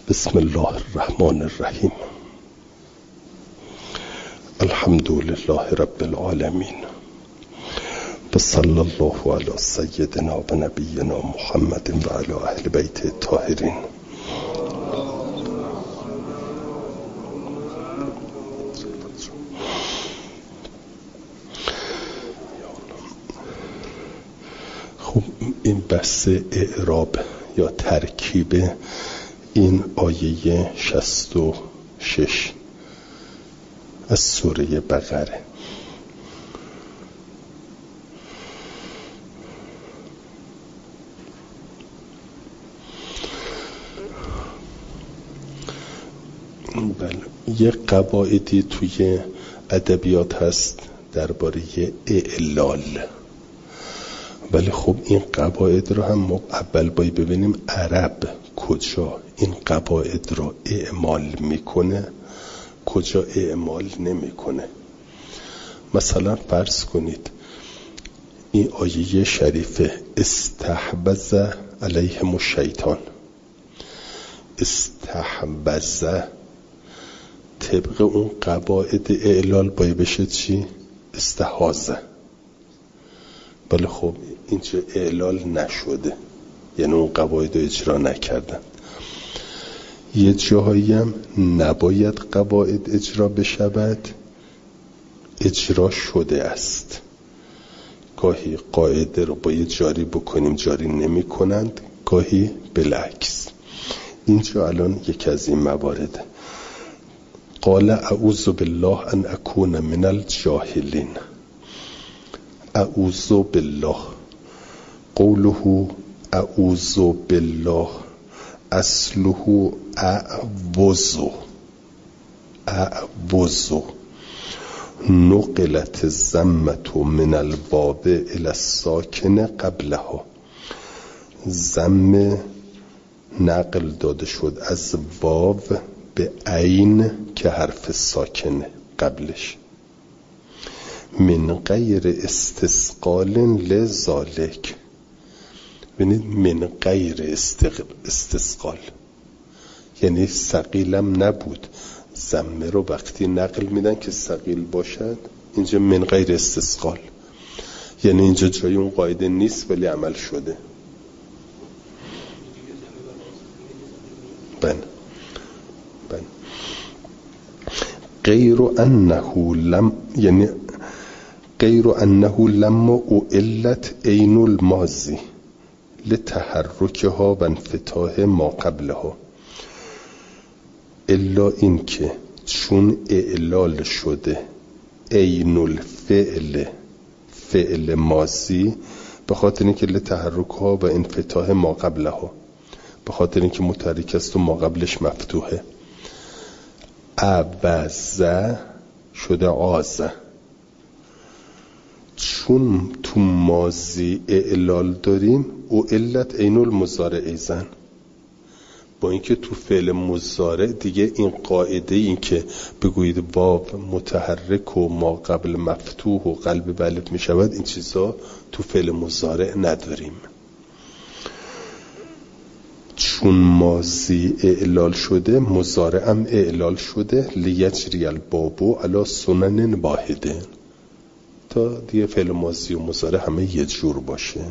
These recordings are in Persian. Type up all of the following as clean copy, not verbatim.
بسم الله الرحمن الرحیم. الحمد لله رب العالمین و صلی الله علی سیدنا و نبینا محمد و علی اهل بیت الطاهرین. خب این بحث اعراب یا ترکیب این آیه 66 از سوره بقره. بله، یه قواعدی توی ادبیات هست درباره اعلال، ولی خب این قواعد رو هم ما اول باید ببینیم عرب کجا این قواعد رو اعمال میکنه، کجا اعمال نمیکنه. مثلا فرض کنید این آیه شریفه استحبذ علیهم الشیطان، استحبذ طبق اون قواعد اعلال باید بشه چی؟ استحاذ. ولی خب اینجا اعلال نشده، یعنی اون قواعد رو اجرا نکردن. یه جاهایی هم نباید قواعد اجرا بشود، اجرا شده است. گاهی قاعده رو باید جاری بکنیم، جاری نمی کنند، گاهی بالعکس. اینجا الان یکی از این موارد. قال اعوذ بالله ان اکون من الجاهلین. اعوذ بالله، قوله اعوذ بالله اصله اعوذ نقلت الضمة من الواو الى الساکن قبلها. ضم نقل داده شد از واو به عین که حرف ساکن قبلش. من غیر استثقال لذالک، ببینید من غیر استثقال یعنی ثقیلم نبود. ضمه رو وقتی نقل میدن که ثقیل باشد، اینجا من غیر استثقال یعنی اینجا جای اون قاعده نیست ولی عمل شده. غیر انه لم، یعنی غیر انه لما اعلت عین الماضی لتحرکها و انفتاح ما قبلها، الا این که چون اعلال شده عین الفعل، فعل ماضی، به خاطر اینکه لتحرکها و انفتاح ما قبلها، به خاطر اینکه متحرک است و ما قبلش مفتوحه. عوض شده عازه، چون تو ماضی اعلال داریم او علت عین المضارع ایزن، با اینکه تو فعل مضارع دیگه این قاعده این که بگویید واو متحرک و ما قبل مفتوح و قلب به الف می شود، این چیزا تو فعل مضارع نداریم. چون ماضی اعلال شده مضارع هم اعلال شده. لیجری البابو علی سنن واحده، تا دیگه فعل ماضی و مضارع همه یه جور باشه.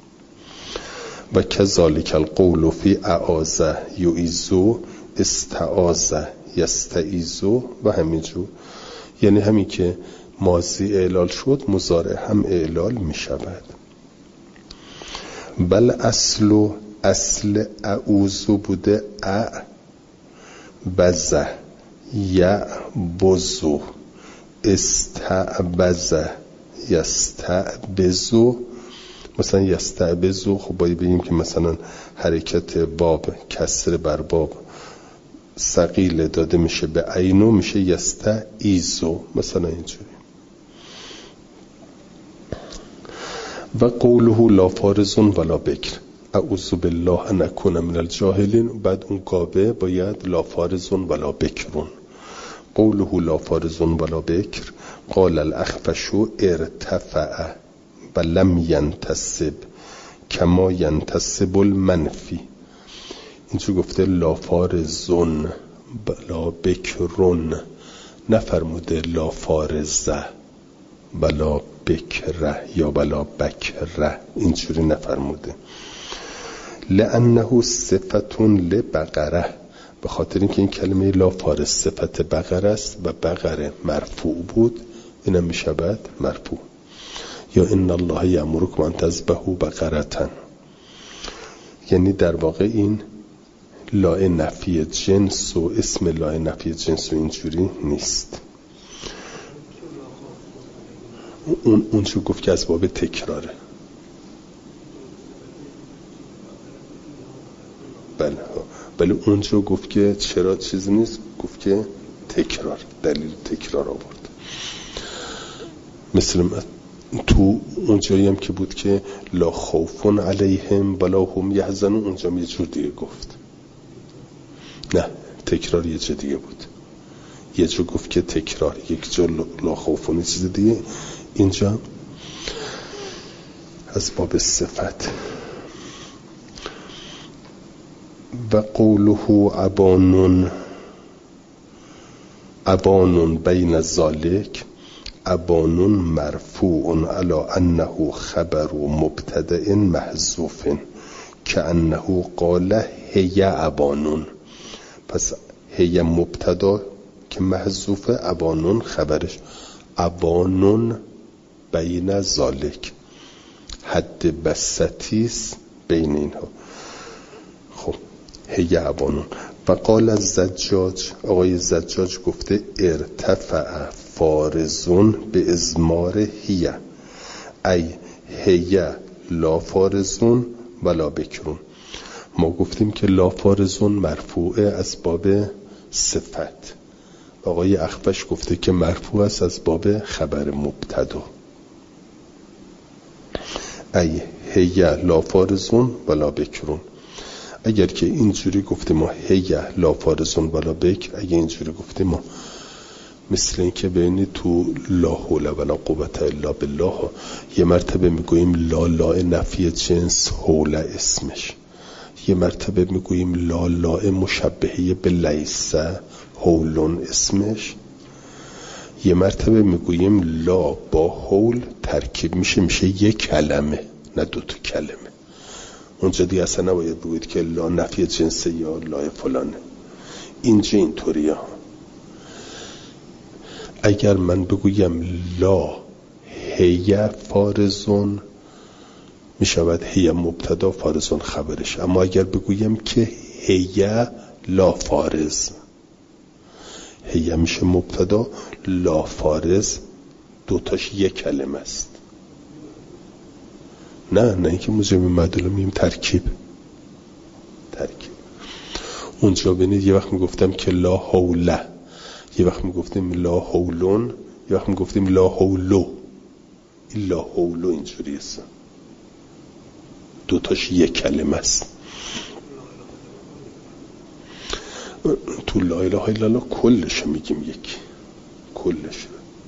و کذالک القول فی اعاذ یعیذ استعاذ یستعیذ و همینجور، یعنی همین که ماضی اعلال شد مضارع هم اعلال می شود. بل اصل اعوذ بوده اعبذ یعبذ استعبذ یستعبذ. مثلا یستعبذ خب باید بگیم که مثلا حرکت باب کسر بر باب ثقیل داده میشه به عینو، میشه یستعیذ مثلا اینجوری. و قوله لا فارض ولا بکر، اعوذ بالله ان اکون من الجاهلین. بعد اون قابه باید لا فارض ولا بکرون. قوله لا فارض ولا بکر قال الاخفش ارتفع و لم ینتصب کما ینتصب المنفی. اینجا گفته لا فارزون بلا بکرون، نفرموده لا فارزه بلا بکره یا بلا بکره، اینجوری نفرموده. لانه صفتون لبقره، به خاطر اینکه این کلمه لا فارز صفت بقره است و بقره مرفوع بود، اینم میشود مرفوع. یا ان الله یامرکم ان تذبحوا بقرة، یعنی در واقع این لا نفی جنس و اسم لا نفی جنس و اینجوری نیست. اونجا گفت که از باب تکراره. بله اونجا گفت که چرا چیزی نیست، گفت که تکرار، دلیل تکرار آورد. مثل تو اونجایی هم که بود که لا خوفون علیهم ولا هم یحزنون، اونجا یه جور دیگه گفت. نه تکرار یه جور دیگه بود، یه جور گفت که تکرار، یک جور لا خوفون یه چیز دیگه، اینجا از باب صفت. و قوله ابانون بین ذالک، ابانون مرفوع علی انه خبر مبتدأ محذوف کأنه قال هی ابانون. پس هی مبتدا که محذوفه، ابانون خبرش، ابانون بین ذالک حد بسطیست بین اینها. خب هی ابانون. و قال الزجاج، آقای زجاج گفته ارتفع فارزون به ازمار هی، ای هی لا فارزون ولا بکرون. ما گفتیم که لا فارزون مرفوع از باب صفت، آقای اخفش گفته که مرفوع است از باب خبر مبتدا، ای هی لا فارزون ولا بکرون. اگر که اینجوری گفته ما هی لا فارزون ولا بکر، اگر اینجوری گفته ما مثل این که ببینید تو لا حول ولا قوت الا بالله یه مرتبه میگوییم لا نفی جنس حول اسمش، یه مرتبه میگوییم لا مشبهه به لیس حولون اسمش، یه مرتبه میگوییم لا با حول ترکیب میشه یک کلمه نه دو تا کلمه. اونجا دیگه اصلا نباید بگوید که لا نفی جنسه یا لا فلانه. اینجا اینطوریه. اگر من بگویم لا هی فارزون، می شود هی مبتدا فارزون خبرش. اما اگر بگویم که هی لا فارز، هی میشه مبتدا، لا فارز دوتاش یک کلمه است. نه اینکه موجب معدول میم ترکیب. اونجا ببینید یه وقت میگفتم که لا حوله، یه وقت میگفتیم لا حولون، یه وقت میگفتیم لا حولو. این لا حولو اینجوری است، دوتاش یک کلمه است. تو لا اله الا الله کلش میگیم یک، کلش.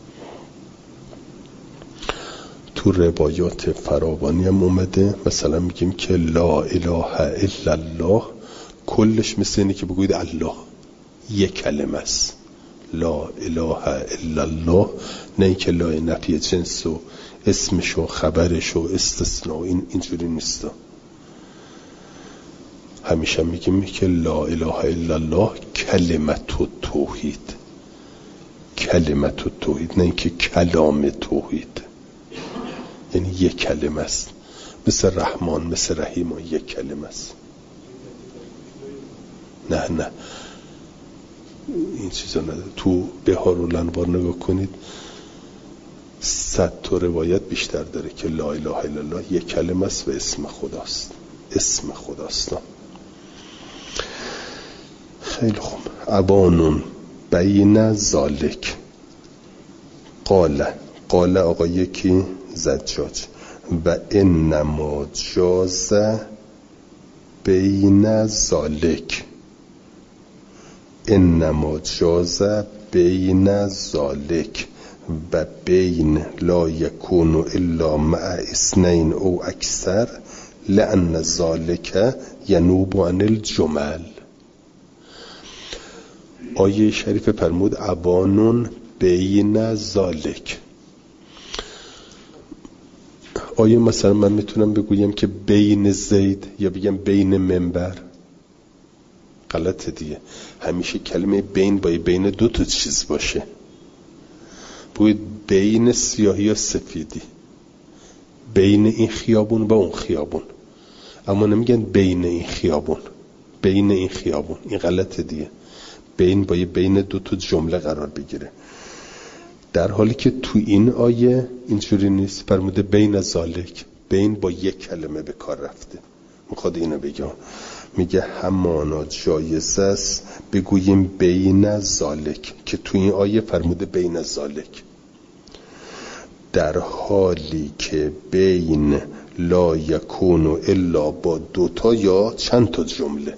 تو روایات فراوانی هم اومده، مثلا میگیم که لا اله الا الله، کلش مثل اینه که بگوید الله، یک کلمه است. لا اله الا الله، نه اینکه لا نفی جنس و اسمش و خبرش و استثناء، اینجوری نیست. همیشه میگیم که لا اله الا الله کلمت التوحید، کلمت التوحید، نه اینکه کلام توحید، یعنی یک کلمه است. مثل رحمان، مثل رحیم، یک کلمه است. نه این چیزا نداره. تو بهارالانوار نگاه کنید 100 تا روایت بیشتر داره که لا اله الا الله یک کلمه است و اسم خداست، اسم خداست. خیلی خوب. ابانون بین ذالک، قال آقای کی؟ زجاج. و انما جاز بین ذالک، انما جاز بین ذالک و بین لا یکون الا مع اثنین او اکثر لأن ذلك ینوب عن الجمل. آیه شریف فرمود ابانون بین ذالک. آیا مثلا من میتونم بگویم که بین زید یا بگم بین منبر؟ غلطه دیگه. همیشه کلمه بین باید بین دو تا چیز باشه. باید بین سیاهی و سفیدی، بین این خیابون و اون خیابون، اما نمیگن بین این خیابون بین این خیابون. این غلطه دیگه. بین باید بین دو تا جمله قرار بگیره، در حالی که تو این آیه اینجوری نیست. فرموده بین ذالک، بین با یک کلمه به کار رفته. میخواد اینو بگم، میگه همانا جایز است بگوییم بین ذالک، که تو این آیه فرموده بین ذالک، در حالی که بین لا یکون الا با دوتا یا چند تا جمله.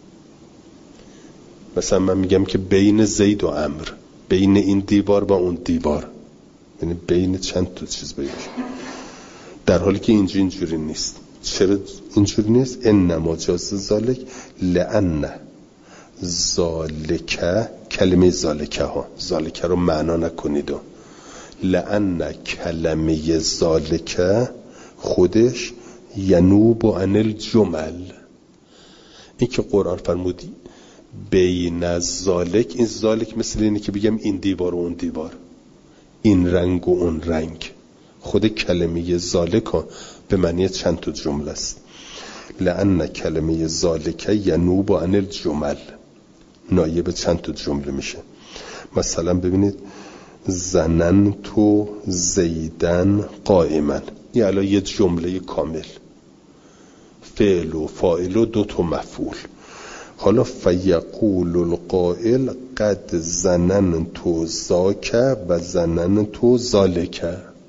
مثلا من میگم که بین زید و عمرو، بین این دیوار با اون دیوار، یعنی بین چند تا چیز باشه، در حالی که اینجوری نیست. چرا اینجوری نیست؟ انما جاز ذالک لأن ذالک، کلمه ذالکه ها، ذالکه رو معنا نکنید، لأن کلمه ذالکه خودش ینوب عن الجمل. این که قرآن فرمودی بین ذالک، این ذالک مثل اینه که بگم این دیوار و اون دیوار، این رنگ و اون رنگ. خود کلمه ذالک به معنی چند تا جمله است. لأن کلمه ذالک ینوب عن الجمل، نایب چند تا جمله میشه. مثلا ببینید زننت زیدن قائما، یه الان یه جمله کامل، فعل و فاعل و دو تا مفعول. حالا فیقول القائل قد زننت ذاک و زننت ذالک.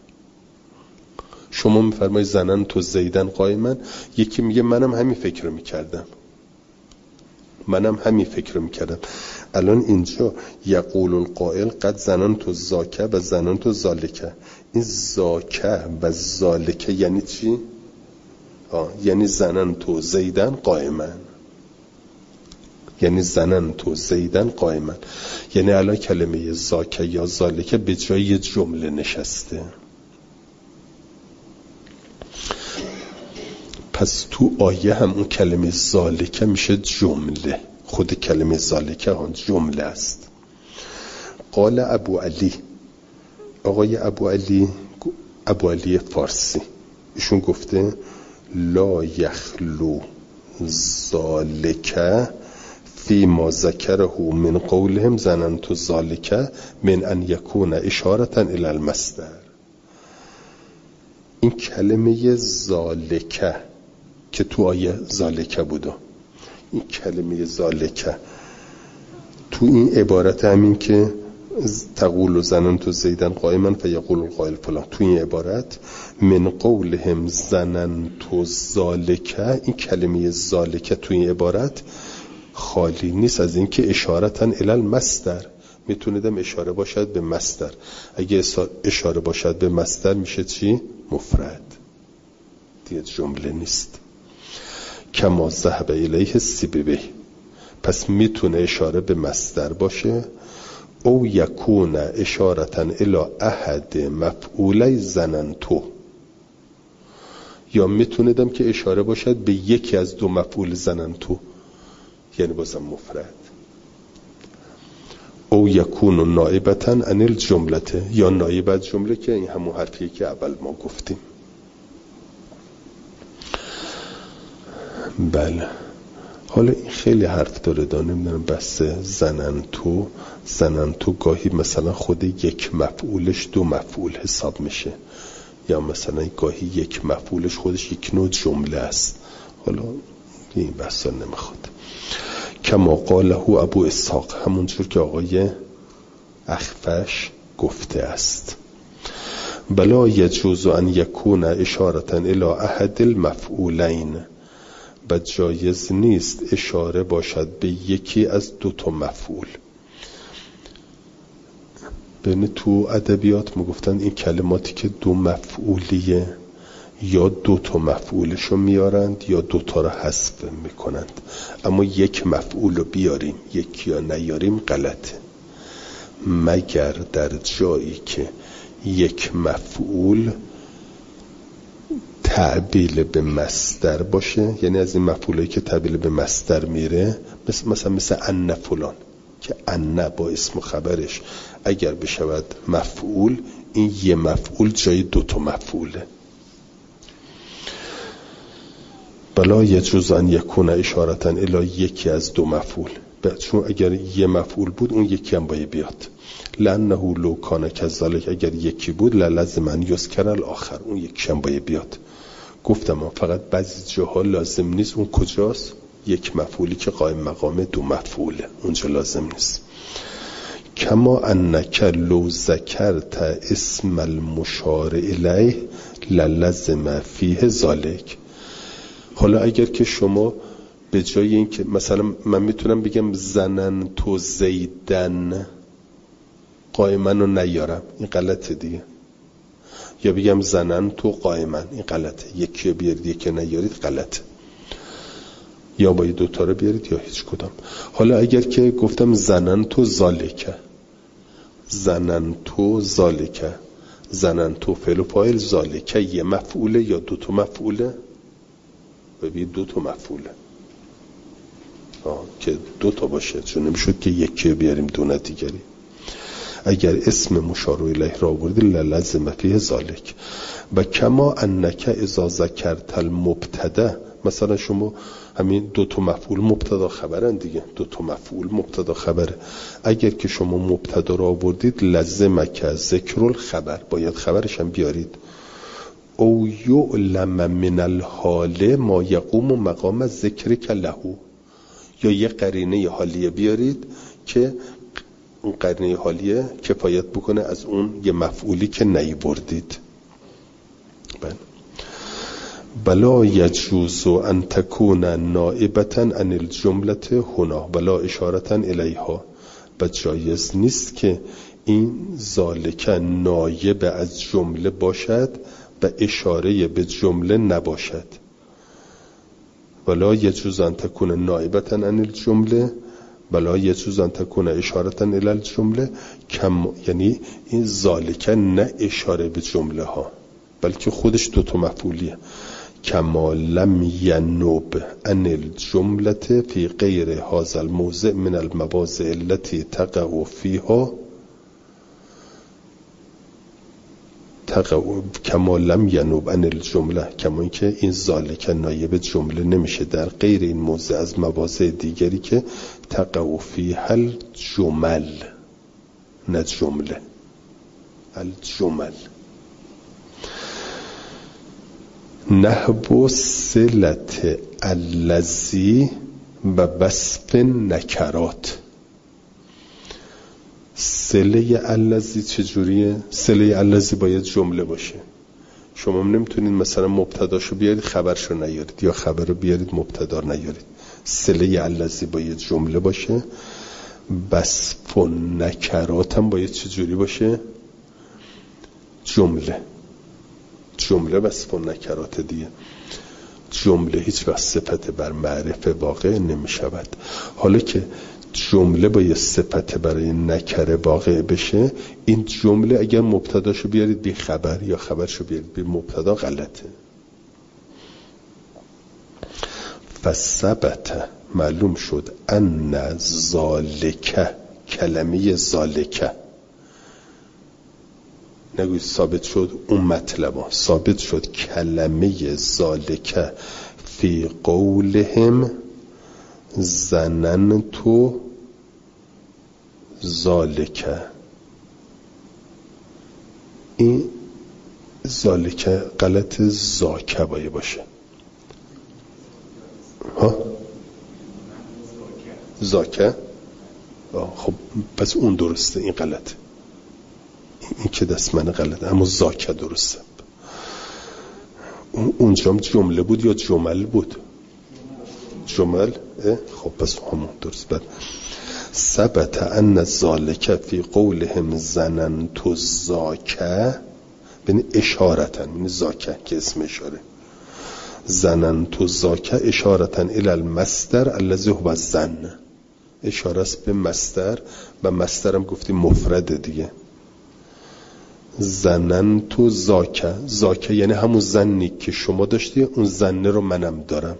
شما میفرمایید زننت زیدن قائما، یکی میگه منم همین فکر میکردم. الان اینجا یقول القائل قد زننت ذاک و زننت ذالک، این ذاک و ذالک یعنی چی؟ یعنی زننت زیدن قائما، یعنی زننت زیدن قائما، یعنی الان کلمه ذاک یا ذالک به جای یه جمله نشسته. پس تو آیه هم اون کلمه ذالک میشه جمله، خود کلمه ذالک هم جمله است. قال ابو علی، آقای ابو علی فارسی، ایشون گفته لا یخلو ذالک فی ما ذکره من قولهم زننت ذالک من ان یکون اشارة الی المصدر. این کلمه ذالک که تو آیه ذالک بوده، این کلمه ذالک تو این عبارت همین که تقول زننت زیدن قائما فیقول القائل فلان، تو این عبارت من قولهم زننت ذالک، این کلمه ذالک تو این عبارت خالی نیست از این که اشارتاً الی المصدر، میتونیدم اشاره باشد به مصدر. اگه اشاره باشد به مصدر میشه چی؟ مفرد، دیگه جمله نیست. کما ذهب الیه السیبوی، پس میتونه اشاره به مصدر باشه، او یکون اشارتاً الی احد مفعولی زننتو، یا میتونیدم که اشاره باشد به یکی از دو مفعول زننتو، یعنی بازم مفرد. او یکون نائبتاً عن الجمله، یا نائب از جمله، که این همون حرفیه که اول ما گفتیم. بله، حالا این خیلی حرف داره، نمیدونم بس زننتو گاهی مثلا خود یک مفعولش دو مفعول حساب میشه، یا مثلا گاهی یک مفعولش خودش یک نوع جمله است. حالا این بحثا نمیخواد. کما قاله ابو اسحاق، همونجور که آقای اخفش گفته است، بلا یجوز ان یکون اشارة الی احد المفعولین، و جایز نیست اشاره باشد به یکی از دو تا مفعول. ببینید تو ادبیات میگفتن این کلماتی که دو مفعولیه یا 2 تا مفعولشو میارند یا 2 تا رو حذف میکنند. اما یک مفعول رو بیاریم یک یا نیاریم غلطه، مگر در جایی که یک مفعول تعبیل به مصدر باشه، یعنی از این مفعولایی که تعبیل به مصدر میره، مثل ان فلان که ان با اسم و خبرش اگر بشود مفعول، این یه مفعول جای 2 تا مفعوله. بلا یجوز ان یکون اشارتا الی یکی از 2 مفعول، چون اگر یه مفعول بود اون یکی هم باید بیاد. لانه لو کان کذالک، اگر یکی بود لازم ان یذکر الاخر، اون یکی هم باید بیاد. گفتم فقط بعضی جاها لازم نیست. اون کجاست؟ یک مفعولی که قائم مقام 2 مفعوله، اونجا لازم نیست. کما انک لو ذکرت اسم المشار الیه للزم فیه ذالک. حالا اگر که شما به جای این که مثلا من میتونم بگم زنن تو زیدن قائمن رو نیارم، این غلطه دیگه. یا بگم زنن تو قائمن، این غلطه. یکی بیارید یکی نیارید غلطه. یا باید 2 تا رو بیارید یا هیچ کدام. حالا اگر که گفتم زنن تو ذالکه، زنن تو ذالکه، زنن تو فعل و فاعل، ذالکه یه مفعوله یا 2 تا مفعوله؟ ببین 2 تا مفعوله که 2 تا باشه، چون نمیشد که یکی بیاریم 2 دیگری. اگر اسم مشار الیه را آوردی للزم فیه ذالک. و کما انک اذا ذکرت المبتدا، مثلا شما همین 2 تا مفعول مبتدا خبرن دیگه، 2 تا مفعول مبتدا خبره. اگر که شما مبتدا را آوردید لزمک ذکر الخبر، باید خبرش هم بیارید. او یعلم من الحال ما یقوم مقام ذکرک له، یا یه قرینه حالیه بیارید که اون قرینه حالیه کفایت بکنه از اون یه مفعولی که نیاوردید. بلا یجوز ان تکون نائبتا عن الجمله هنا ولا اشارتا الیها، و جایز نیست که این ذالک نایب از جمله باشد و اشاره به جمله نباشد. ولا یجوز ان تکون نائبتا عن الجمله ولا یجوز ان تکون اشارتا الی الجمله، یعنی این ذالک نه اشاره به جمله ها بلکه خودش 2 تا مفعولیه. کما لم ینوب عن الجمله فی غیر هذا الموضع من المواضع التي تقع فيها کما لم ینوب عن الجمله، کما اینکه این ذالک نایب جمله نمیشه در غیر این موضع از مواضع دیگری که تقع فیها الجمل، نه جمله، الجمل. نحو صلت الذی و وصف نکرات. صله الذی چجوریه؟ صله الذی باید جمله باشه. شما نمیتونید مثلا مبتداشو بیارید خبرشو نیارید، یا خبر رو بیارید مبتدا نیارید. صله الذی باید جمله باشه. وصف نکرات هم باید چجوری باشه؟ جمله وصف نکرات دیگه. جمله هیچ وقت صفت بر معرفه واقع نمی شود. حالا که جمله باید صفت برای نکره واقع بشه، این جمله اگر مبتداشو بیارید بی خبر یا خبرشو بیارید بی مبتدا غلطه. فثبت، معلوم شد، ان ذالک، کلمه ذالک نگوید ثابت شد اون مطلبا، ثابت شد کلمه ذالک فی قولهم ظننت ذالک. این ذالک غلط، ذاک باید باشه. ها ذاک، خب پس اون درسته، این غلطه، این که دست من غلطه، اما ذاک درسته. اونجا جمله بود یا جمل بود؟ جمل. خب پس همون درست. بعد ثبت ان ذالک فی قولهم ظننت ذاک، ببین اشارتن، یعنی زاکه که اسم اشاره. زننت زاکه اشارتن الی المصدر الذی هو الظن، اشاره است به مصدر و مصدر هم گفتیم مفرده دیگه. زننت زاکه، زاکه یعنی همون ظنی که شما داشتی، اون ظنه رو منم دارم.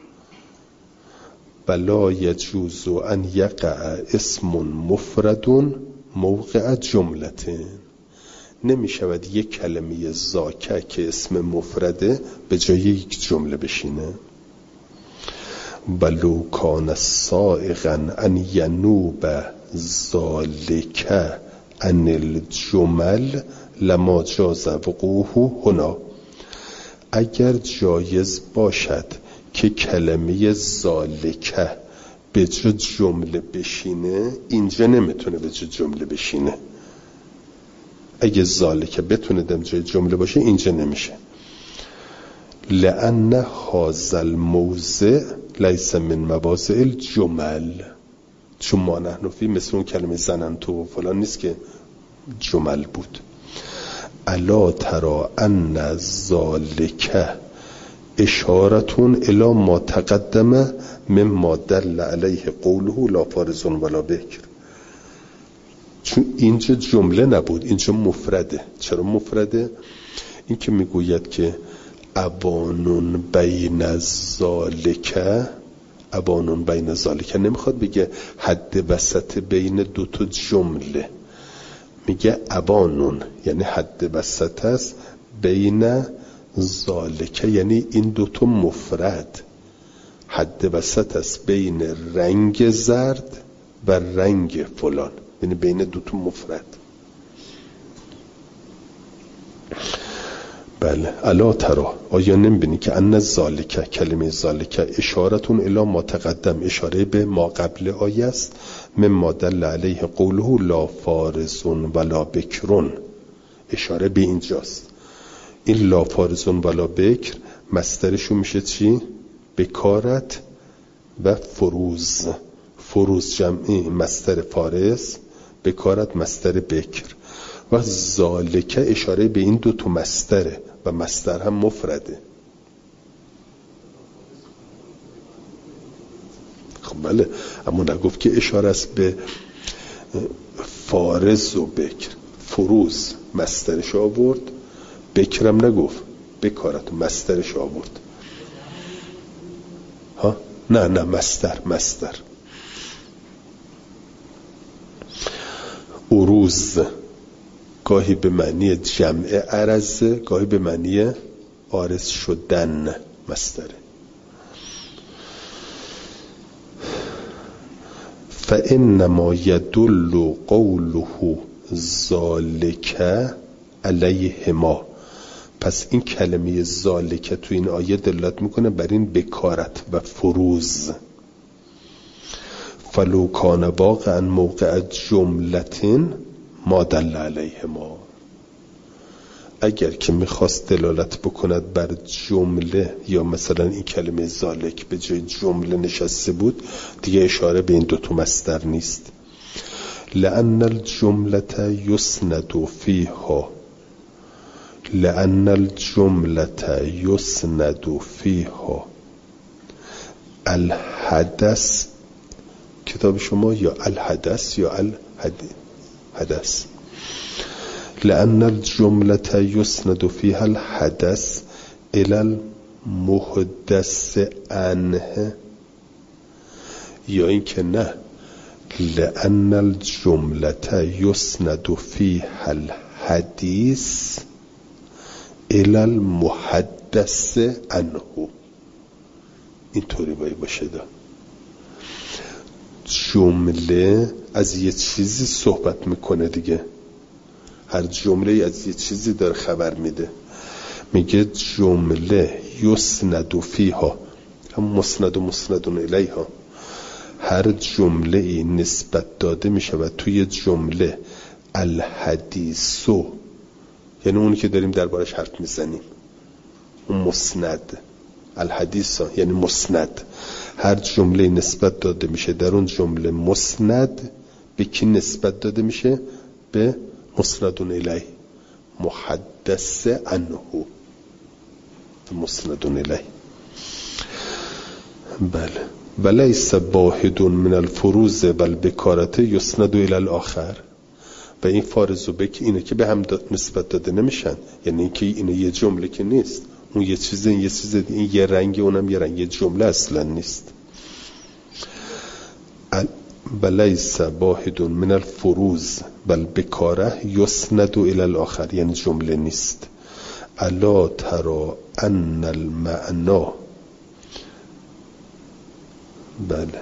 بلا یجوز ان یقع اسم مفرد موقع جملتین، نمی شود یک کلمه زاکه که اسم مفرده به جای یک جمله بشینه. بلو کان سائغا ان ینوب ذالک عن الجمل لما جاز وقوعه هنا، اگر جایز باشد که کلمه ذالکه به جای جمله بشینه، اینجا نمیتونه به جای جمله بشینه. اگه ذالکه بتونه در جای جمله باشه اینجا نمیشه. لأن هذا الموضع لیس من مواضع الجمل، چون ما نحن فی مثل اون کلمه زننت و فلان نیست که جمل بود. الا ترى ان ذالک اشارتون الی ما تقدم مما دل علیه قوله لا فارض ولا بکر، چون اینجا جمله نبود، اینجا مفرده. چرا مفرده؟ این که میگوید که ابانون بین ذالک، ابانون بین ذالک نمیخواد بگه حد وسط بین دو تا جمله، میگه ابانون یعنی حد وسط است بین ذالک، یعنی این دو تا مفرد حد وسط است بین رنگ زرد و رنگ فلان، یعنی بین دو تا مفرد. بله. الا ترى، آیا نمیبینی که ان ذالک، کلمه ذالک اشارتون الی ما تقدم، اشاره به ما قبل آیه است، مما دل علیه قوله لا فارض ولا بکر، اشاره به اینجاست. این لا فارض ولا بکر مصدرشون میشه چی؟ بکارت و فروز. فروز جمعی مصدر فارض، بکارت مصدر بکر، و ذالک اشاره به این دو تا مصدره و مصدر هم مفرده. خب بله، اما نگفت که اشاره است به فارض و بکر. فروز مصدرش آورد، بکرم نگفت، بکارت مصدرش آورد. ها نه مصدر. عروض گاهی به معنی جمع عرض، گاهی به معنی عارض شدن مصدره. فانما یدل قوله ذالک علیهما، پس این کلمه ذالک تو این آیه دلالت میکنه بر این بکارت و فروز. فلو کان واقعا موقع جملتین ما دل علیهما، اگر که میخواست دلالت بکند بر جمله، یا مثلا این کلمه ذالک به جای جمله نشسته بود، دیگه اشاره به این دوتا مصدر نیست. لأن الجملة يسند فيها، لأن الجملة يسند فيها الحدث، کتاب شما یا الحدث یا الحدث، لأن الجملة يسند فيها الحدث إلى المحدث عنه، یا این که نه، لأن الجملة يسند فيها الحديث إلى المحدث عنه، اینطوری باید باشه. جمله از یه چیزی صحبت میکنه دیگه، هر جمله از یه چیزی داره خبر میده. میگه جمله یسند فیها، هم مسند و مسندون الیها، هر جمله ای نسبت داده میشه و توی جمله الحدیثو، یعنی اونی که داریم دربارش حرف میزنیم، اون مسند، الحدیث یعنی مسند، هر جمله نسبت داده میشه در اون جمله مسند به کی نسبت داده میشه؟ به مسندون الیه، محدث عنه مسند الیه. بله. ولیس واحد من الفروض بل بکارته یسند الی الاخر. و این فارض و بک اینه که به هم نسبت داده نمیشن، یعنی اینکه اینه یه جمله که نیست، اون یه چیزه این یه چیزه، این یه رنگ اونم یه رنگ، یه جمله اصلا نیست. ولیس واحد من الفروض بل بکاره یسند الی الاخر، یعنی جمله نیست. الا ترى ان المعنا، بله،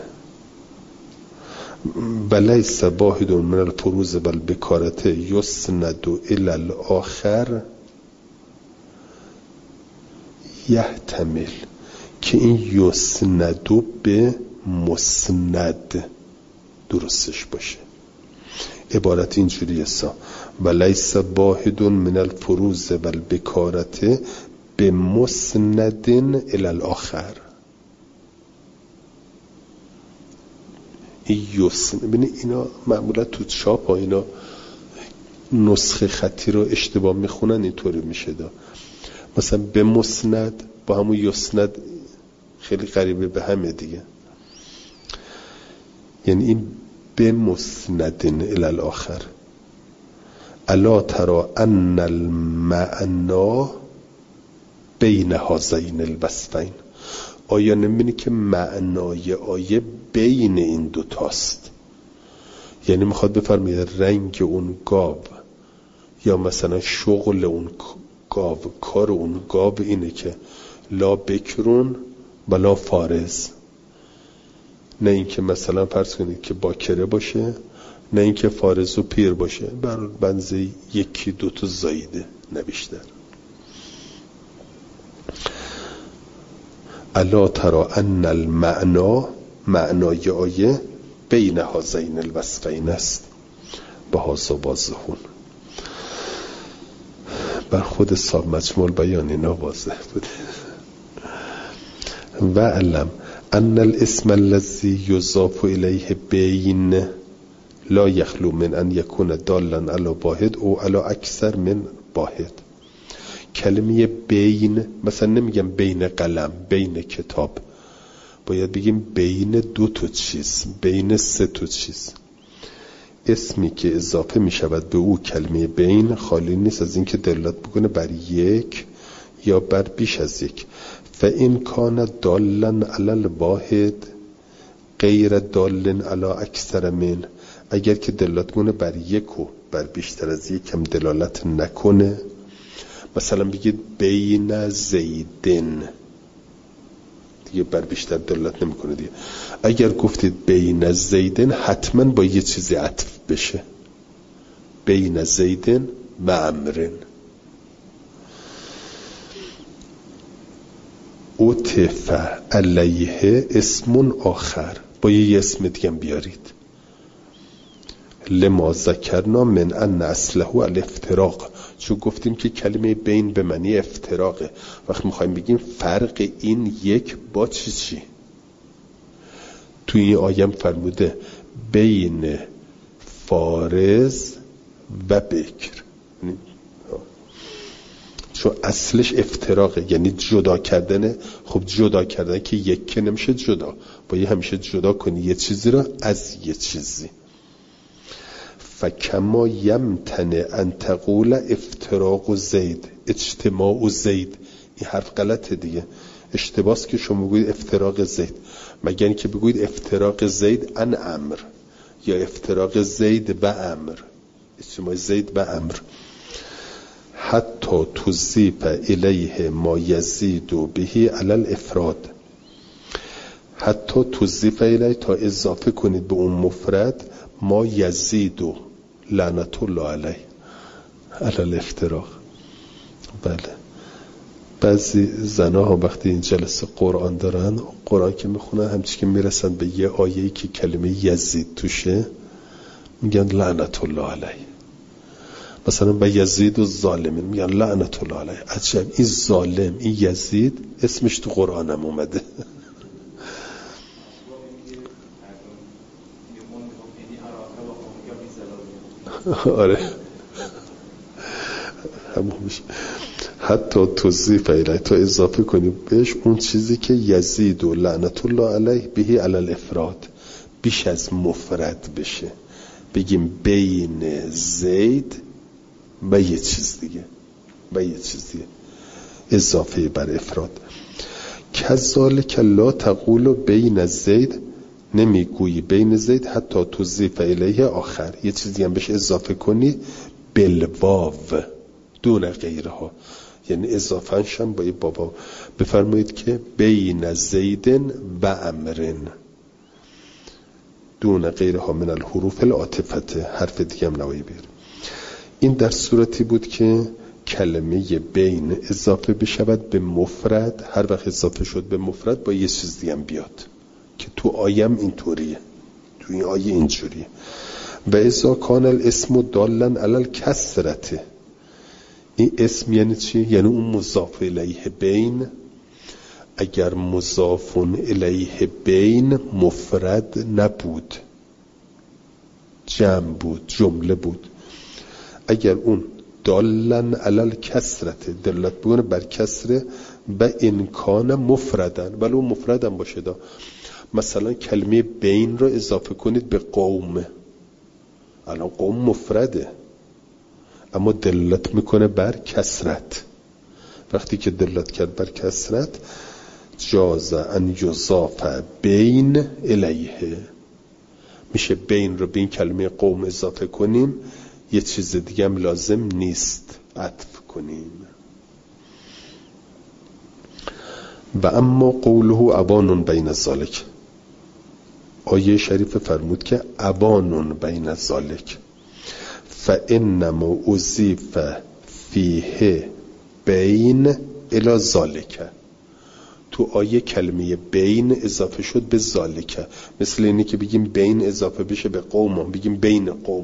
ولیس واحد من الفروض بل بکارته یسند الی الاخر، یحتمل که این یسند به مسند درستش باشه. عبارت اینجوریه سا ولیس واحد من الفروض بل بکارته به مسند الی الاخر. ببینید اینا معمولا تو چاپ ها اینا نسخه خطی رو اشتباه میخونن، اینطوری میشه دا. مثلا به مسند با همون یسند خیلی قریبه به همه دیگه، یعنی این به مسند الی الاخر. الا ترى ان المعنا بین هذین الوصفین. آیا نمی‌بینی که معنای آیه بین این دوتاست؟ یعنی میخواد بفرماید رنگ اون گاو یا مثلا شغل اون گاو، کار اون گاو اینه که لا بکرون ولا فارز، نه این که مثلا فرض کنید که باکره باشه، نه این که فارز و پیر باشه، بر بنزه یکی دوتا زایده نه بیشتر. الا ترى ان المعنا، معنای آیه بین هذین الوصفین است. به هذا واضحون. بر خود صاحب مجموع بیان اینا واضح بوده. و علم ان الاسم الذي يضاف الیه بین لا یخلو من ان یکون دالا علی واحد او علی اکثر من واحد. کلمه بین، مثلا نمیگم بین قلم، بین کتاب، باید بگیم بین دو تا چیز، بین سه تا چیز. اسمی که اضافه می شود به او کلمه بین خالی نیست از اینکه دلالت بکنه بر یک یا بر بیش از یک. فإن کان دالا علی الواحد غیر دال علی اکثر من، اگر که دلالت کنه بر یک و بر بیشتر از یک هم دلالت نکنه، مثلا بگید بین زیدن، دیگه بر بیشتر دلالت نمیکنه دیگه. اگر گفتید بین زیدن حتما با یه چیزی عطف بشه، بین زیدن و عمرن. عطف علیه اسم آخر، با یه اسم دیگه بیارید. لما ذکرنا من ان اصله الافتراق، چون گفتیم که کلمه بین به معنی افتراقه. وقت میخوایم بگیم فرق این یک با چی، توی این آیه فرموده بین فارز و بکر، چون اصلش افتراقه یعنی جدا کردنه. خب جدا کردن که یک که نمیشه جدا، باید همیشه جدا کنی یه چیزی را از یه چیزی. فکما یمتنع ان تقول افتراق زید اجتماع زید، این حرف غلطه دیگه، اشتباهست که شما بگوید افتراق زید، مگر اینکه بگوید افتراق زید ان امر یا افتراق زید و امر، اجتماع زید و امر. حتی تضیف الیه ما یزید به علی الافراد، حتی تضیف الیه، تا اضافه کنید به اون مفرد ما یزید لعنت الله علیه علی الافتراق. بله، بعضی زنها ها وقتی این جلسه قرآن دارن، قرآن که میخونن، همچی که میرسن به یه آیه‌ای که کلمه یزید توشه میگن لعنت الله علیه. مثلا به یزید و ظالمین میگن لعنت الله علیه. عجب، این ظالم، این یزید اسمش تو قرآن هم اومده. آره تمام میشه. حتی توضیف الیه، تا اضافه کنی بهش اون چیزی که یزید و لعنت الله علیه بهی علی الافراد، بیش از مفرد بشه، بگیم بین زید و یه چیز دیگه اضافه بر افراد. کذالک لا تقول بین زید، نمیگویی بین زید حتی توضیف الیه آخر، یه چیزی هم بهش اضافه کنی بالواو دون غیرها، یعنی اضافه‌اش هم با یه بابا بفرمایید که بین زیدن و امرن دون غیرها من الحروف العاطفه، حرف دیگه هم نوایی بیار. این در صورتی بود که کلمه بین اضافه بشود به مفرد، هر وقت اضافه شد به مفرد با یه چیز دیگه هم بیاد، که تو آیم اینطوریه، تو این آیه اینجوریه. و اذا کان الاسم دالا علی الکسرته، این اسم یعنی چی؟ یعنی اون مضاف الیه بین، اگر مضاف الیه بین مفرد نبود، جمع بود، جمله بود، اگر اون دالن علی الکسرته دلالت بکنه بر کسره و امکان مفردن، ولی اون مفردن باشه دا. مثلا کلمه بین رو اضافه کنید به قوم، الان قوم مفرده اما دلالت میکنه بر کسرت، وقتی که دلالت کرد بر کسرت جاز ان یضاف بین الیه، میشه بین رو به این کلمه قوم اضافه کنیم، یه چیز دیگه هم لازم نیست عطف کنیم. و اما قوله ابان بین ذالک، آیه شریف فرمود که ابان بین ذالک فانما اضیف فیه بین الی ذالک، تو آیه کلمه بین اضافه شد به ذالک، مثل اینی که بگیم بین اضافه بشه به قوم، بگیم بین قوم.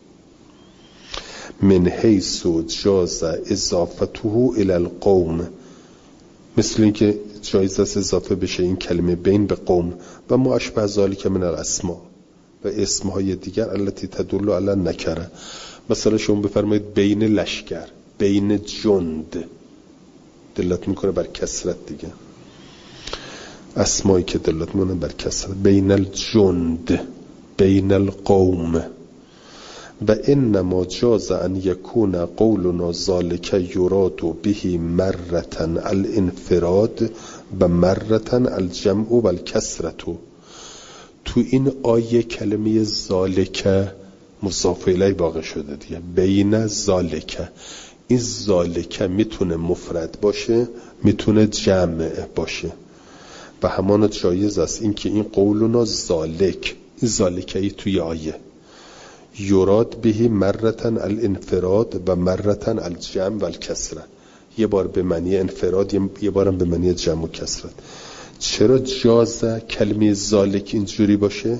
من حیث جاز اضافته الی القوم، مثل این که جایز است اضافه بشه این کلمه بین به قوم. و ما اشبه ذالک من الاسماء، و اسمهای دیگر التي تدل علی النکره، مثلا شما بفرمایید بین لشکر، بین جند، دلالت میکنه بر کسرت دیگه، اسمایی که دلالت میکنه بر کسرت، بین الجند، بین القوم. و انما جاز ان یکون قولنا ذالک یراد به مرتن الانفراد و مرتن الجمع و الکسرت. تو این آیه کلمه ذالک مضاف الیه واقع شده دیگه، بین ذالک. این ذالک میتونه مفرد باشه، میتونه جمع باشه، و همان جایز است این که این قولنا ذالک، این ذالکی توی آیه یراد به مرتن الانفراد و مرتن الجمع و الکسره، یه بار به معنی انفراد، یه بارم به معنی جمع و کسرت. چرا جازه کلمه ذالک اینجوری باشه؟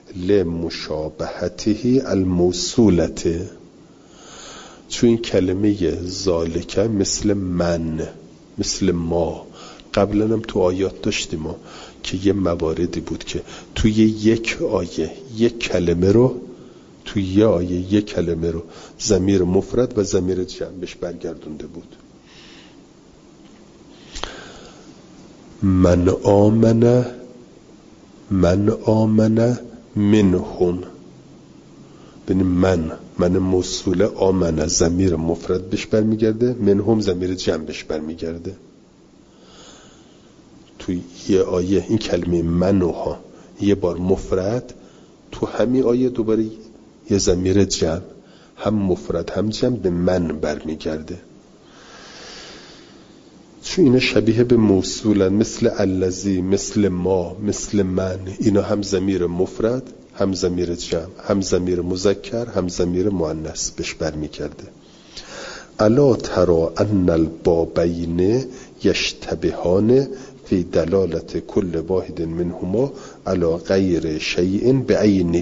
لمشابهته الموصولته، چون این کلمه ذالک مثل من، مثل ما، قبلا هم تو آیات داشتیم ما که یه مواردی بود که توی یک آیه یک کلمه رو، توی یه آیه یک کلمه رو ضمیر مفرد و ضمیر جمع بهش برگردونده بود. من آمن منهم، ببین من موصوله، آمنه ضمیر مفرد بهش برمیگرده، منهم ضمیر جمع بهش برمیگرده. توی یه آیه این کلمه منوها یه بار مفرد، تو همین آیه دوباره یه ضمیر جمع، هم مفرد هم جمع، به من برمیگرده. چون اینا شبیه به موصولن، مثل الذی، مثل ما، مثل من، اینا هم ضمیر مفرد، هم ضمیر جمع، هم ضمیر مذکر، هم ضمیر مؤنث بهش برمیگرده. الا ترى ان البابین یشتبهان فی دلالت کل واحد منهما علی غیر شیء بعینه،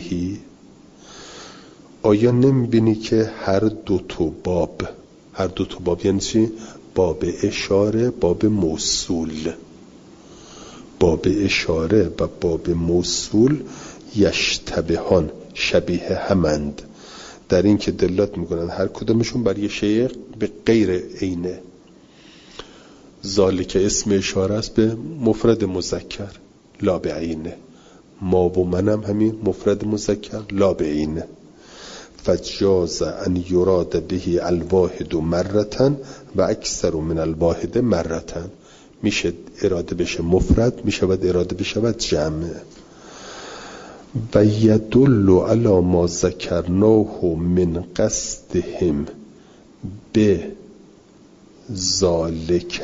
آیا نمیبینی که هر دو تا باب یعنی چی؟ باب اشاره، باب موصول، باب اشاره و باب موصول یشتبهان، شبیه همند، در این که دلالت میکنن هر کدومشون بر یه شیء به غیر عینه. ذالک اسم اشاره است به مفرد مذکر لا به عینه. ما و منم همین مفرد مذکر لا به عینه. فجاز ان یراد به الواحد مرتن و اکثر من الواحد مرتن. میشه اراده بشه مفرد، میشه باید اراده بشه جمع. و یدل علی ما ذکرناه من قصدهم به ذالک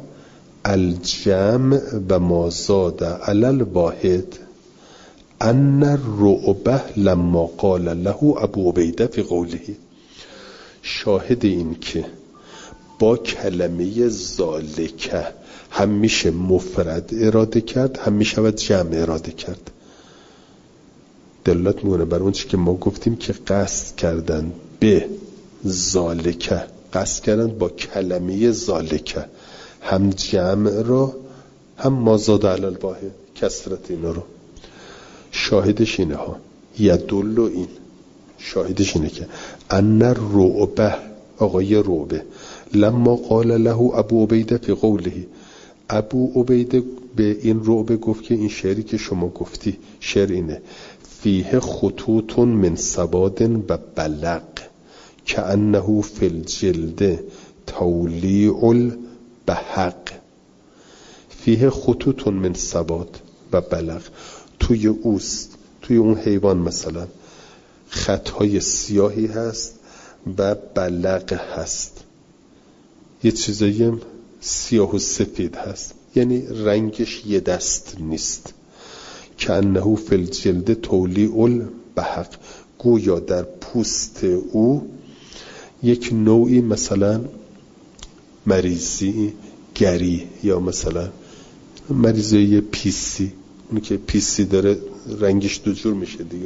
الجمع و ما زاد علی الواحد ان الرعبه لما قال له ابو عبیده فی قوله. شاهد این که با کلمه ذالک هم میشه مفرد اراده کرد، هم میشه جمع اراده کرد. دلالت میکنه بر اون چی که ما گفتیم که قصد کردن به ذالک، قصد کردن با کلمه ذالک هم جمع رو هم ما زاد علی الواحد کسرت اینا رو. شاهدش اینه ها، یدل این شاهدش اینه که ان الرعبه، آقای رعبه، لما قال له ابو عبیده فی قوله، ابو عبیده به این رعبه گفت که این شعری که شما گفتی شعر اینه فیه خطوط من سواد و بلق کأنه فی الجلد تولیع البحق. فیه خطوط من سواد و بلق، توی اوست، توی اون حیوان مثلا خطهای سیاهی هست و بلق هست، یه چیزایی سیاه و سفید هست، یعنی رنگش یه دست نیست. کأنه فی الجلد تولیع البحق، گویا در پوست او یک نوعی مثلا مریضی گری یا مثلا مریضی پیسی، اون که پیسی داره رنگش دو جور میشه دیگه.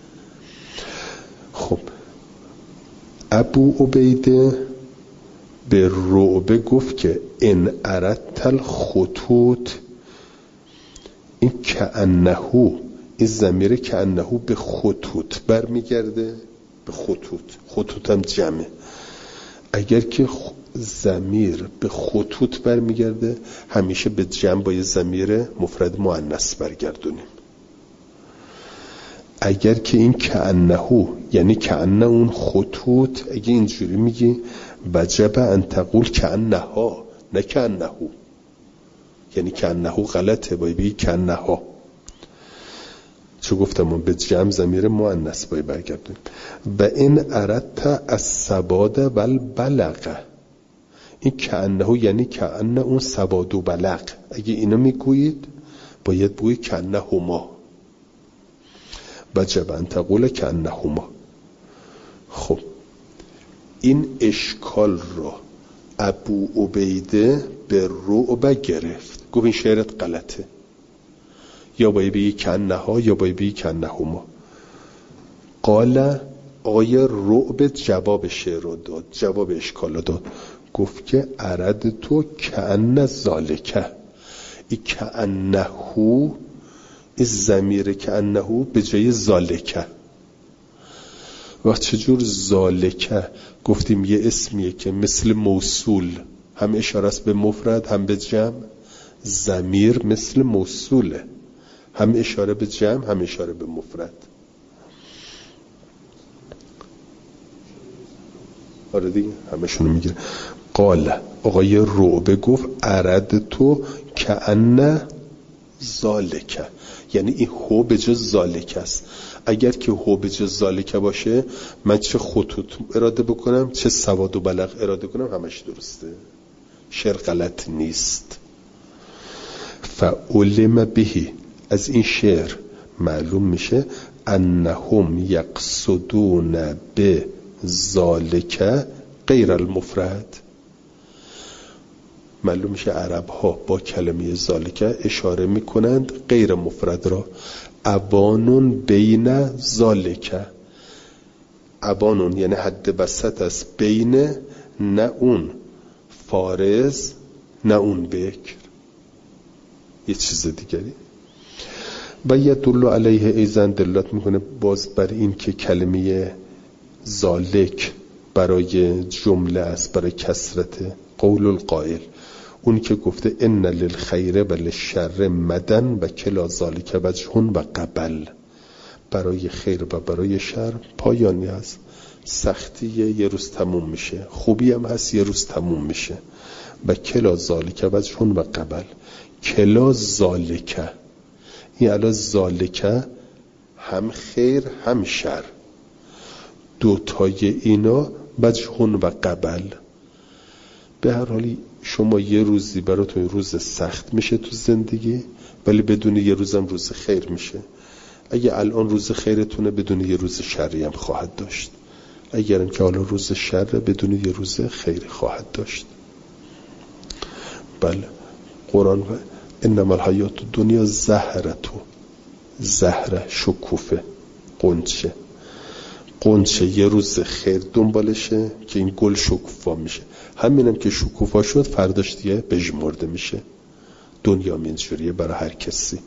خب ابو عبیده به رعبه گفت که ان اردت الخطوط، این کأنه، این ضمیر کأنه به خطوط برمیگرده، به خطوط، خطوط هم جمعه. اگر که ضمیر به خطوط برمیگرده همیشه به جمع با یه ضمیر مفرد مؤنث برگردونیم. اگر که این کأنه یعنی کأنه اون خطوط، اگه اینجوری میگی وجب ان تقول کأنها نه کأنه، یعنی کأنه غلطه، باید بگی کأنها، چون گفتم به جمع ضمیر مؤنث باید برگردونیم. و این اردت السواد و البلق، این کأنه یعنی کأنه اون سواد و بلق، اگه اینو میگویید باید بگویید کأنهما، وجب ان تقول کأنهما. خب این اشکال رو ابو عبیده به رعبه گرفت، گفت این شعرت غلطه، یا باید بگی کأنها یا باید بگی کأنهما. قال، آقای رعبه جواب شعر رو داد، جواب اشکال رو داد، گفت که ارد تو کأن ذالک، این کأنه، این ضمیر کأنه به جای ذالک. وقت چجور ذالک گفتیم یه اسمیه که مثل موصول، هم اشاره است به مفرد هم به جمع. ضمیر مثل موصوله، هم اشاره به جمع هم اشاره به مفرد. آره دیگه همشونو میگیره. قال، آقای رعبه گفت ارد تو کأن ذالک، یعنی این هو به جز ذالک است. اگر که هو به جز ذالک باشه من چه خطوط اراده بکنم چه سواد و بلق اراده کنم همش درسته، شعر غلط نیست. فعلم بهی، از این شعر معلوم میشه انهم یقصدون به ذالک غیر المفرد. معلوم میشه عرب ها با کلمه ذالک اشاره میکنند غیر مفرد را. ابانون بین ذالک، ابانون یعنی حد وسط است، بین نه اون فارز نه اون بکر، یه چیز دیگری. و یدل علیه ایزن، دلالت میکنه باز بر این که کلمه ذالک برای جمله است، برای کثرت. قول القائل، اون که گفته ان للخیر و للشر مدن و کلا ذالک وجه و قبل، برای خیر و برای شر پایانی هست. سختی یه روز تموم میشه، خوبی هم هست یه روز تموم میشه. و کلا ذالک وجه و قبل. کلا ذالک، این الان ذالک هم خیر هم شر، دوتای اینا وجه و قبل. به هر حالی شما یه روزی براتون روز سخت میشه تو زندگی، ولی بدون یه روزم روز خیر میشه. اگه الان روز خیرتونه بدون یه روز شری هم خواهد داشت، اگرم که حالا روز شر بدون یه روز خیر خواهد داشت. بله قرآن انما الحیات الدنیا زهرتو، زهره شکوفه، قنچه یه روز خیر دنبالشه که این گل شکوفا میشه، همینم که شکوفا شد فرداش دیگه بجمرده میشه. دنیا اینجوریه برای هر کسی.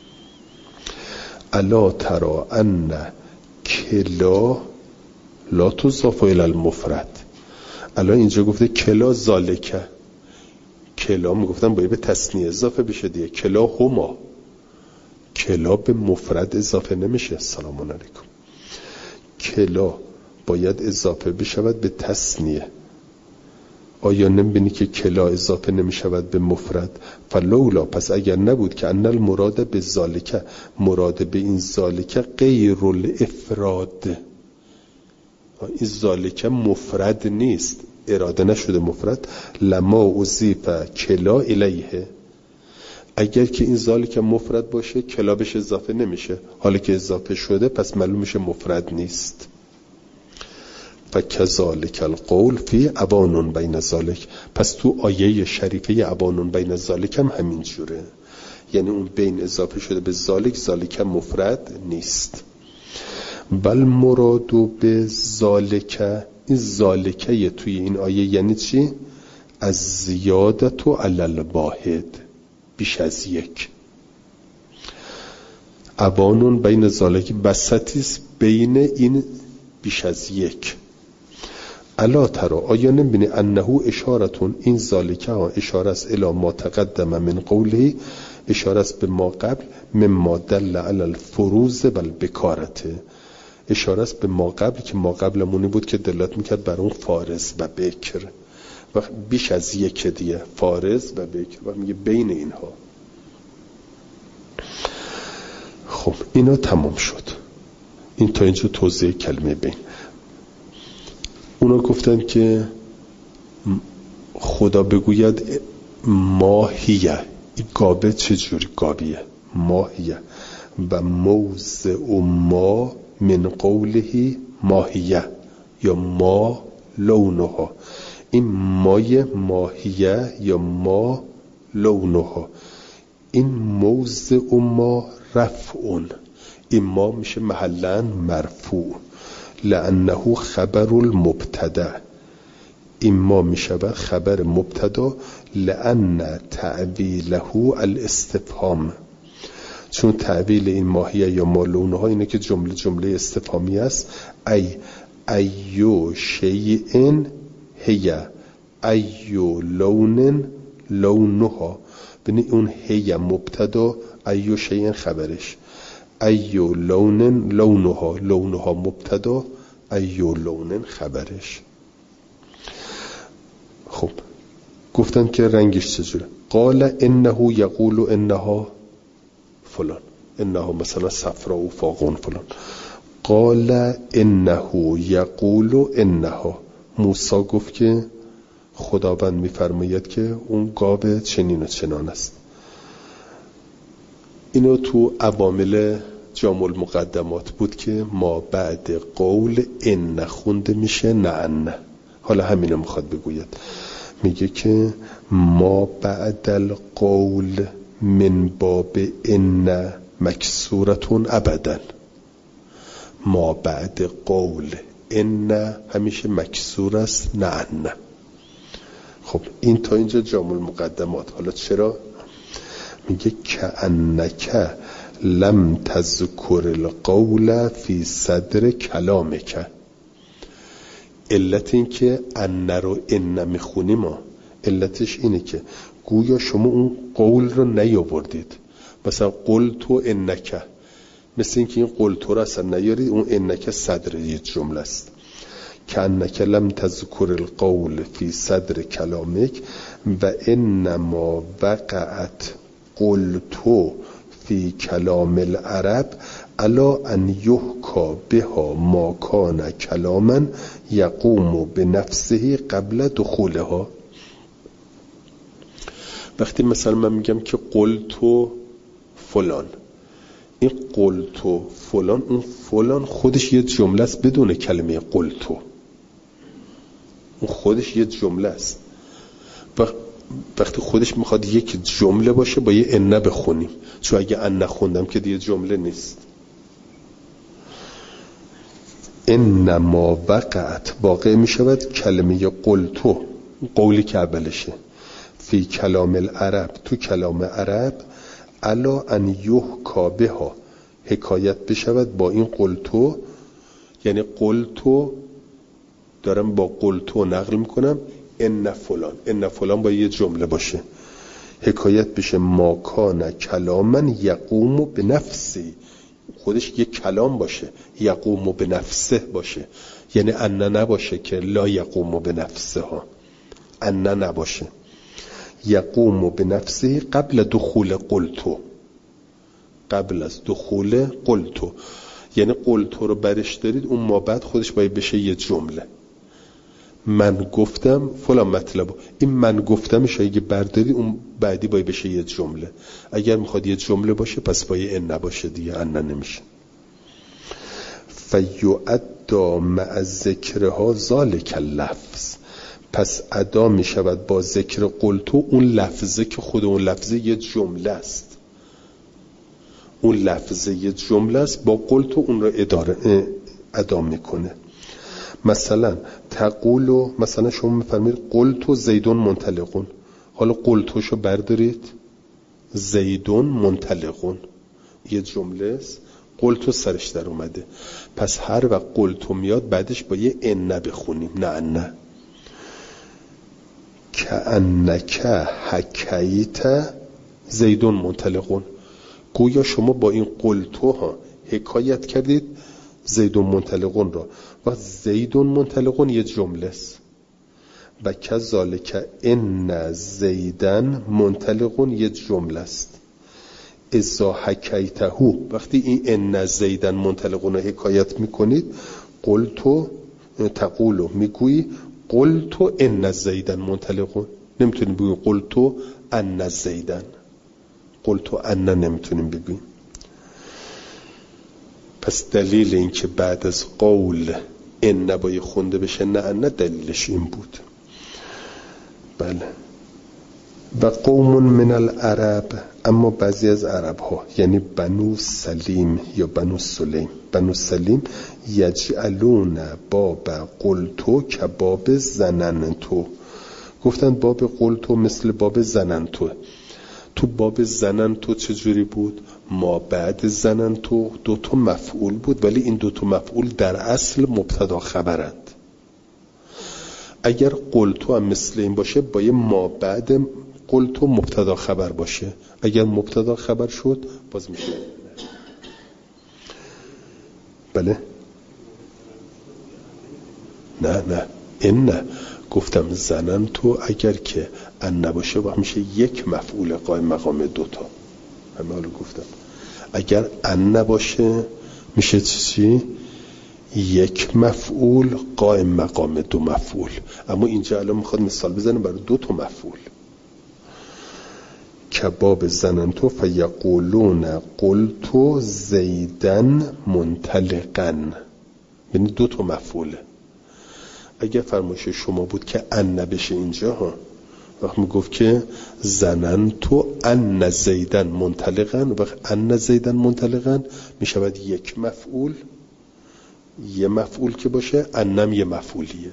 الا ترى ان کلا لا تضاف الی المفرد. الان اینجا گفته کلا ذالک، کلا میگفتن باید به تثنیه اضافه بشه دیگه، کلا هما، کلا به مفرد اضافه نمیشه. سلام علیکم. کلا باید اضافه بشود به تثنیه. آیا نمیبینی که کلا اضافه نمیشود به مفرد؟ فلولا، پس اگر نبود که ان المراد به ذالک، مراد به این ذالک غیر الافراد، این ذالک مفرد نیست، اراده نشده مفرد. لما اضیف کلا الیه، اگر که این ذالک مفرد باشه کلا بهش اضافه نمیشه، حالا که اضافه شده پس معلوم میشه مفرد نیست. فکذالک القول فی ابان بین ذالک، پس تو آیه شریفه ابان بین ذالک هم همین جوره، یعنی اون بین اضافه شده به ذالک، ذالک مفرد نیست. بل مرادو به ذالک، این ذالکه توی این آیه یعنی چی؟ از زیادت و علی الواحد، بیش از یک. ابانون بین ذالک، وسطیست بین این بیش از یک. الا ترى، آیا نمی‌بینی انه اشارتون، این ذالک ها اشاره است الی ما تقدم من قوله، اشاره است به ما قبل، مما دل علی الفروض و البکارته، اشاره است به ما قبل که ما قبلمونی بود که دلالت میکرد بر اون فارض و بکر، و بیش از یک دیگه، فارض و بکر، و میگه بین اینها. خب اینا تمام شد. این تا اینجا توضیح کلمه بین. اونا گفتن که خدا بگوید ماهیه، این گابه چجوری گابیه؟ ماهیه و موضع ما من قوله ماهیه یا ما لونها، این مای ماهیه یا ما لونها، این موضع ما رفعون، این ما میشه محلاً مرفوع، لانه خبر المبتدا، این ما میشود خبر مبتدا، لان تعبیله الاستفهام، چون تعبیل این ماهیه یا مالونها اینه که جمله استفهامی است. ایو شیئن هی، ایو لون لونها، ببین اون هی مبتدا، ایو شیئن خبرش، ایو لون لونها، لونها مبتدا، ایو لون خبرش. خب گفتن که رنگش چجوره؟ قال انه یقول انها فلان، انها مثلا صفرا و فاقون فلان. قال انه یقول انها، موسی گفت که خداوند میفرماید که اون گاو چنین و چنان است. اینو تو عوامل جامع المقدمات بود که ما بعد قول ان خونده میشه نه ان. حالا همینو میخواد بگوید، میگه که ما بعد القول من باب ان مکسورتون ابدا، ما بعد قول ان همیشه مکسور است نه ان. خب این تا اینجا جامع المقدمات. حالا چرا میگه کأنک لم تذکر القول فی صدر کلامک، علت این که ان رو ان میخونیم ما علتش اینه که گویا شما اون قول رو نیاوردید. مثلا قلتو انک، مثل این که این قلتو رو اصلا نیارید، اون انک صدر یه جمله است. که انک لم تذکر القول فی صدر کلامک و انما وقعت قلتو فی کلام العرب الا ان یحکا بها ما کان کلاما یقوم بنفسه قبل دخولها. وقتی مثلا من میگم که قلتو فلان، این قلتو فلان، اون فلان خودش یه جمله است بدون کلمه قلتو، اون خودش یه جمله است. وقتی خودش میخواد یک جمله باشه با یه ان بخونیم، چون اگه ان نخوندم که دیگه جمله نیست. انما وقعت واقع میشود کلمه قلتو، قولی که اولشه، فی کلام العرب، تو کلام عرب، الا ان یحکا بها، حکایت بشود با این قلتو. یعنی قلتو دارم با قلتو نقل میکنم، ان فلان، ان فلان با یه جمله باشه، حکایت بشه ما کان کلاما یقوم بنفسی، خودش یه کلام باشه، یقوم بنفسه باشه. یعنی ان نباشه که لا یقوم بنفسه ها، ان نباشه، یقوم بنفسه قبل دخول قلتو، قبل از دخول قلتو. یعنی قلتو رو برش دارید، اون ما بعد خودش باید بشه یه جمله. من گفتم فلان مطلب، این من گفتمش اگه برداری اون بعدی باید بشه یه جمله. اگر میخواد یه جمله باشه پس باید ان نباشه دیگه، ان نمیشه. فیعدا مع ذکرها ذالک اللفظ، پس ادا میشود با ذکر قلتو اون لفظه که خود اون لفظه یه جمله است، اون لفظه یه جمله است، با قلتو اون رو ادا میکنه. مثلا تقولو، مثلا شما میفرمید قلتو زیدون منطلقون، حالا قلتوشو بردارید، زیدون منطلقون یه جمله است، قلتو سرش در اومده، پس هر وقت قلتو میاد بعدش با یه ان بخونیم، نه ان. که انک حکیت زیدون منطلقون، گویا شما با این قلتو ها حکایت کردید زیدون منطلقون را، و زیدون منطلقون یه جمله است. و کذالک ان زیدن منطلقون یه جمله است. اذا حکیتهو، وقتی این ان زیدن منطلقون رو حکایت میکنید، قلتو تقولو میگویی قلتو ان زیدن منطلقون، نمیتونیم بگوییم قلتو ان زیدن، قلتو ان نمیتونیم بگوییم. پس دلیل این که بعد از قول ان نباید خونده بشه نه ان، دلیلش این بود. بله. و قوم من العرب، اما بعضی از عرب ها، یعنی بنو سلیم یا بنو سلیم، بنو سلیم، یجعلون باب قلتو که باب زننتو، گفتن باب قلتو مثل باب زننتو. تو باب زننتو چجوری بود؟ ما بعد زننتو دوتا مفعول بود، ولی این دوتا مفعول در اصل مبتدا خبرند. اگر قلتو هم مثل این باشه باید ما بعد قلتو مبتدا خبر باشه، اگر مبتدا خبر شد باز میشه. بله نه این نه، گفتم زننتو اگر که ان نباشه باید میشه یک مفعول قائم مقام دوتا، همه حالو گفتم. اگر ان نباشه میشه چی؟ یک مفعول قائم مقام دو مفعول. اما اینجا الان میخواد مثال بزنه برای دو تا مفعول. کباب زننتو فیقولون قلتو زیدن منطلقن، یعنی دو تا مفعوله. اگر فرمایش شما بود که ان نبشه اینجا ها، وقت میگفت که زننتو ان زیدن منطلقن، وقت ان زیدن منطلقن میشود یک مفعول، یه مفعول که باشه انم یه مفعولیه.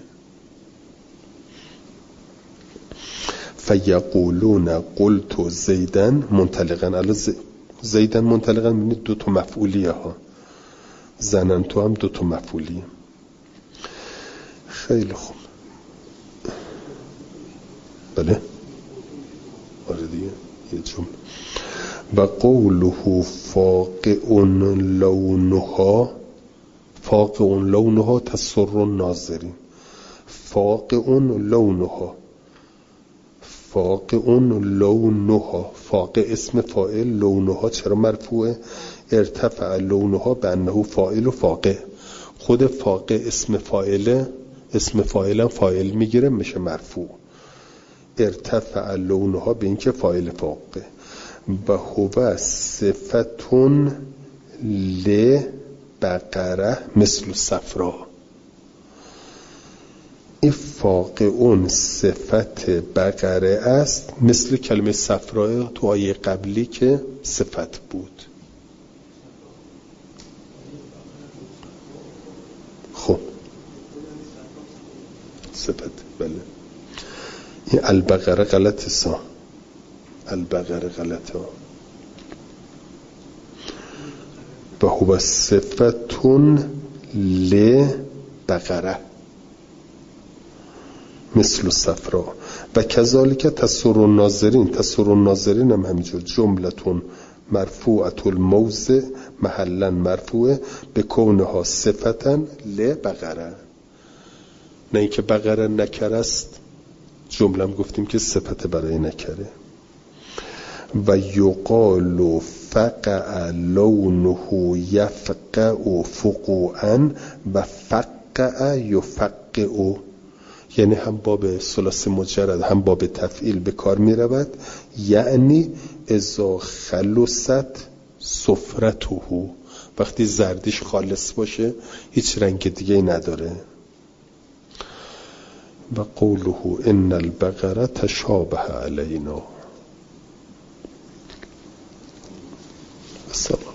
فیقولون قلتو زیدن منطلقن، الان زیدن منطلقن میبینید دو تا مفعولیه ها، زننتو هم دو تا مفعولیه. خیلی خوب. بله آره دیگه یه جمله. و قوله فاقع لونها تسر الناظرین. فاقع لونها فاقع اسم فاعل، لونها چرا مرفوعه؟ ارتفع لونها به انه فاعل و فاقع. خود فاقع اسم فاعله، اسم فاعلم فاعل میگیره میشه مرفوع. ارتفع لونها به این که فاعل فاقع. و هو صفتون لبقره مثل صفرا. این فاقعون صفت بقره است مثل کلمه صفرا تو آیه قبلی که صفت بود. خب صفت بله. این البقره غلطه سا، البقره غلطه. و هو صفتون لبقره مثل صفرا. و کذالک تسر الناظرین هم همینجور جملتون مرفوعت الموضع محلا مرفوعه به کونها صفتن لبقره. نه اینکه بقره نکره است، جمله هم گفتیم که صفت برای نکره. و یقال فقع لونه یفقع فقوعا و فقع یفقع، یعنی هم باب ثلاثی مجرد هم باب تفعیل به کار می رود. یعنی اذا خلصت صفرته، وقتی زردیش خالص باشه هیچ رنگ دیگه نداره. و قوله ان البقره تشابه علینا. السلام.